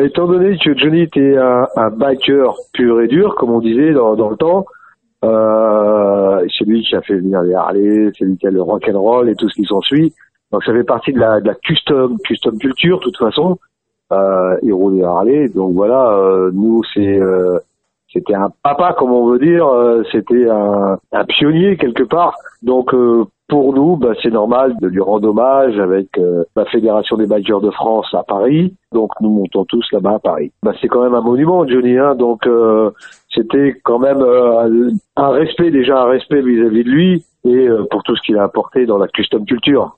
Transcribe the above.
étant donné que Johnny était un biker pur et dur, comme on disait dans le temps, c'est lui qui a fait venir les Harley, c'est lui qui a le rock'n'roll et tout ce qui s'ensuit. Donc ça fait partie de la custom culture, de toute façon. Il roulait Harley, donc voilà, nous c'était un papa, comme on veut dire, c'était un pionnier quelque part. Donc pour nous, c'est normal de lui rendre hommage avec la Fédération des Bikers de France à Paris. Donc nous montons tous là-bas à Paris. C'est quand même un monument, Johnny, hein, donc c'était quand même un respect vis-à-vis de lui et pour tout ce qu'il a apporté dans la custom culture.